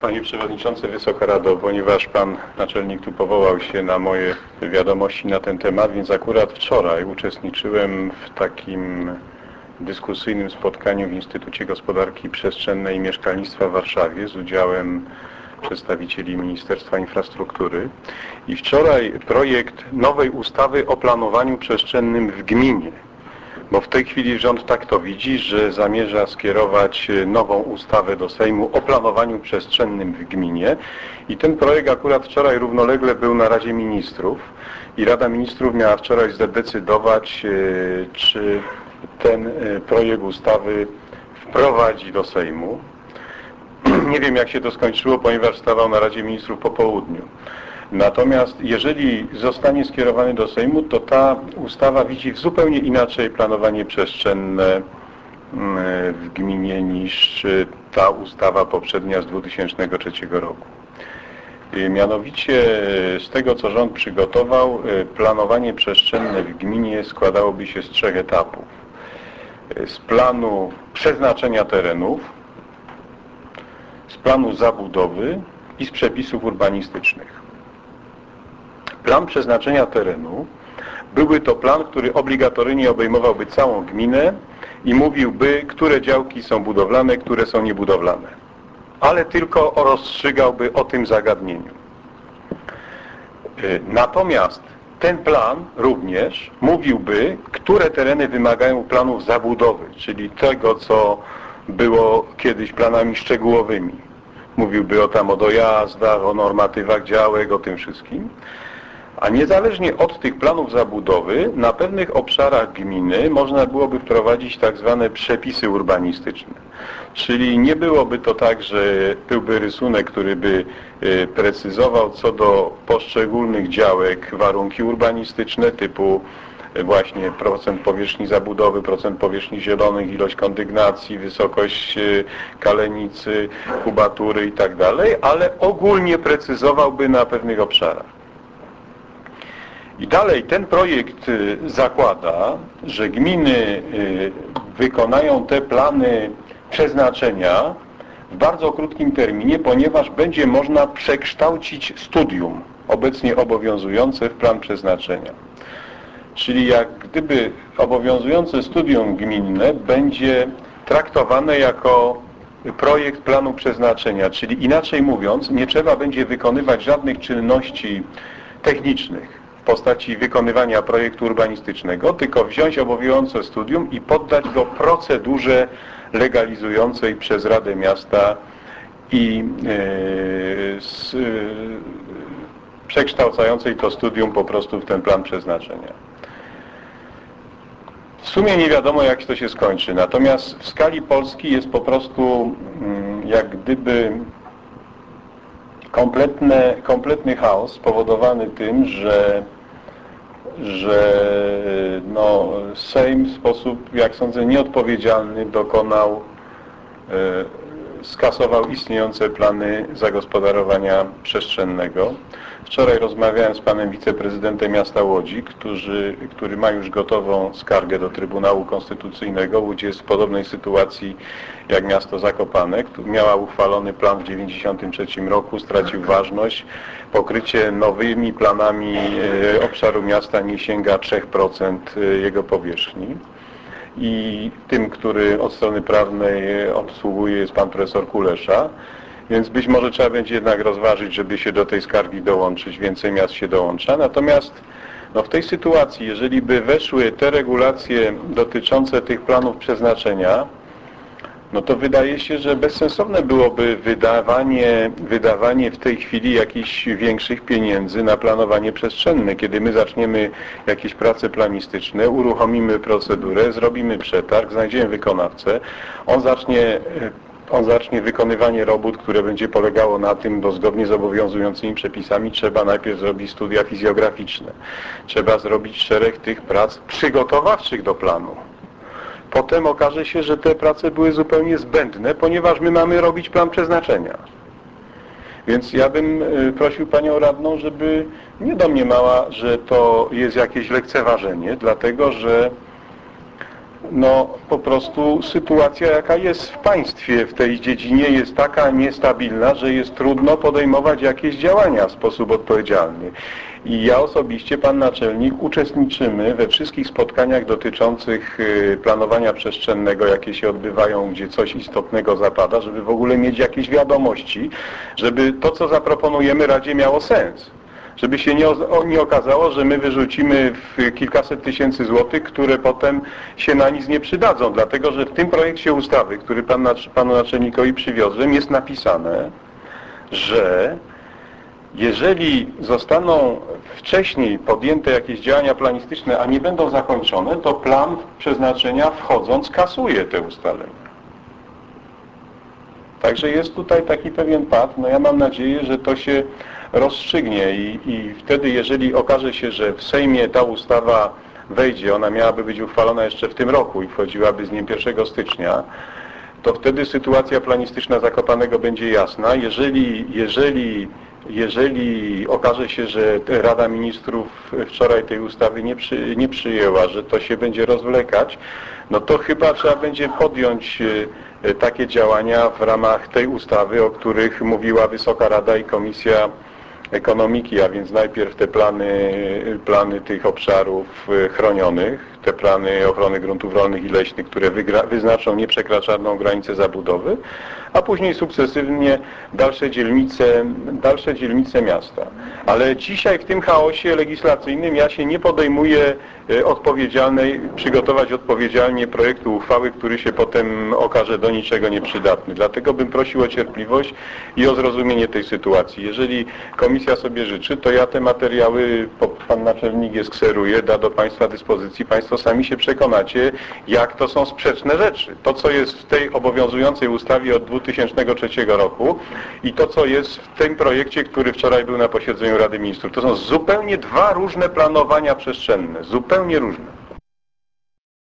Panie Przewodniczący, Wysoka Rado, ponieważ Pan Naczelnik tu powołał się na moje wiadomości na ten temat, więc akurat wczoraj uczestniczyłem w takim dyskusyjnym spotkaniu w Instytucie Gospodarki Przestrzennej i Mieszkalnictwa w Warszawie z udziałem przedstawicieli Ministerstwa Infrastruktury i wczoraj projekt nowej ustawy o planowaniu przestrzennym w gminie. Bo w tej chwili rząd tak to widzi, że zamierza skierować nową ustawę do Sejmu o planowaniu przestrzennym w gminie i ten projekt akurat wczoraj równolegle był na Radzie Ministrów i Rada Ministrów miała wczoraj zdecydować, czy ten projekt ustawy wprowadzi do Sejmu. Nie wiem, jak się to skończyło, ponieważ stawał na Radzie Ministrów po południu. Natomiast jeżeli zostanie skierowany do Sejmu, to ta ustawa widzi zupełnie inaczej planowanie przestrzenne w gminie niż ta ustawa poprzednia z 2003 roku. Mianowicie z tego, co rząd przygotował, planowanie przestrzenne w gminie składałoby się z 3 etapów. Z planu przeznaczenia terenów, z planu zabudowy i z przepisów urbanistycznych. Plan przeznaczenia terenu byłby to plan, który obligatoryjnie obejmowałby całą gminę i mówiłby, które działki są budowlane, które są niebudowlane. Ale tylko rozstrzygałby o tym zagadnieniu. Natomiast ten plan również mówiłby, które tereny wymagają planów zabudowy, czyli tego, co było kiedyś planami szczegółowymi. Mówiłby o dojazdach, o normatywach działek, o tym wszystkim. A niezależnie od tych planów zabudowy, na pewnych obszarach gminy można byłoby wprowadzić tak zwane przepisy urbanistyczne. Czyli nie byłoby to tak, że byłby rysunek, który by precyzował co do poszczególnych działek warunki urbanistyczne typu właśnie procent powierzchni zabudowy, procent powierzchni zielonych, ilość kondygnacji, wysokość kalenicy, kubatury itd., ale ogólnie precyzowałby na pewnych obszarach. I dalej ten projekt zakłada, że gminy wykonają te plany przeznaczenia w bardzo krótkim terminie, ponieważ będzie można przekształcić studium obecnie obowiązujące w plan przeznaczenia. Czyli jak gdyby obowiązujące studium gminne będzie traktowane jako projekt planu przeznaczenia, czyli inaczej mówiąc, nie trzeba będzie wykonywać żadnych czynności technicznych w postaci wykonywania projektu urbanistycznego, tylko wziąć obowiązujące studium i poddać go procedurze legalizującej przez Radę Miasta i przekształcającej to studium po prostu w ten plan przeznaczenia. W sumie nie wiadomo, jak to się skończy, natomiast w skali Polski jest po prostu jak gdyby kompletny chaos spowodowany tym, że Sejm w sposób, jak sądzę, nieodpowiedzialny skasował istniejące plany zagospodarowania przestrzennego. Wczoraj rozmawiałem z panem wiceprezydentem miasta Łodzi, który ma już gotową skargę do Trybunału Konstytucyjnego. Łódź jest w podobnej sytuacji jak miasto Zakopane, miała uchwalony plan w 1993 roku, stracił ważność. Pokrycie nowymi planami obszaru miasta nie sięga 3% jego powierzchni. I tym, który od strony prawnej obsługuje, jest pan profesor Kulesza. Więc być może trzeba będzie jednak rozważyć, żeby się do tej skargi dołączyć. Więcej miast się dołącza. Natomiast w tej sytuacji, jeżeli by weszły te regulacje dotyczące tych planów przeznaczenia, to wydaje się, że bezsensowne byłoby wydawanie w tej chwili jakichś większych pieniędzy na planowanie przestrzenne. Kiedy my zaczniemy jakieś prace planistyczne, uruchomimy procedurę, zrobimy przetarg, znajdziemy wykonawcę, on zacznie wykonywanie robót, które będzie polegało na tym, bo zgodnie z obowiązującymi przepisami trzeba najpierw zrobić studia fizjograficzne. Trzeba zrobić szereg tych prac przygotowawczych do planu. Potem okaże się, że te prace były zupełnie zbędne, ponieważ my mamy robić plan przeznaczenia. Więc ja bym prosił panią radną, żeby nie domniemała, że to jest jakieś lekceważenie, dlatego że no po prostu sytuacja, jaka jest w państwie w tej dziedzinie, jest taka niestabilna, że jest trudno podejmować jakieś działania w sposób odpowiedzialny. I ja osobiście, pan naczelnik, uczestniczymy we wszystkich spotkaniach dotyczących planowania przestrzennego, jakie się odbywają, gdzie coś istotnego zapada, żeby w ogóle mieć jakieś wiadomości, żeby to, co zaproponujemy Radzie, miało sens. Żeby się nie okazało, że my wyrzucimy w kilkaset tysięcy złotych, które potem się na nic nie przydadzą. Dlatego, że w tym projekcie ustawy, który panu naczelnikowi przywiozłem, jest napisane, że jeżeli zostaną wcześniej podjęte jakieś działania planistyczne, a nie będą zakończone, to plan przeznaczenia wchodząc kasuje te ustalenia. Także jest tutaj taki pewien pad. No ja mam nadzieję, że to się rozstrzygnie i wtedy, jeżeli okaże się, że w Sejmie ta ustawa wejdzie, ona miałaby być uchwalona jeszcze w tym roku i wchodziłaby z dniem 1 stycznia, to wtedy sytuacja planistyczna Zakopanego będzie jasna. Jeżeli okaże się, że Rada Ministrów wczoraj tej ustawy nie przyjęła, że to się będzie rozwlekać, no to chyba trzeba będzie podjąć takie działania w ramach tej ustawy, o których mówiła Wysoka Rada i Komisja Ekonomiki, a więc najpierw te plany tych obszarów chronionych, te plany ochrony gruntów rolnych i leśnych, które wyznaczą nieprzekraczalną granicę zabudowy, a później sukcesywnie dalsze dzielnice miasta. Ale dzisiaj w tym chaosie legislacyjnym ja się nie podejmuję przygotować odpowiedzialnie projektu uchwały, który się potem okaże do niczego nieprzydatny. Dlatego bym prosił o cierpliwość i o zrozumienie tej sytuacji. Jeżeli komisja sobie życzy, to ja te materiały, pan naczelnik je skseruje, da do państwa dyspozycji. Państwo sami się przekonacie, jak to są sprzeczne rzeczy. To, co jest w tej obowiązującej ustawie od 2003 roku i to, co jest w tym projekcie, który wczoraj był na posiedzeniu Rady Ministrów. To są zupełnie dwa różne planowania przestrzenne. Zupełnie różne.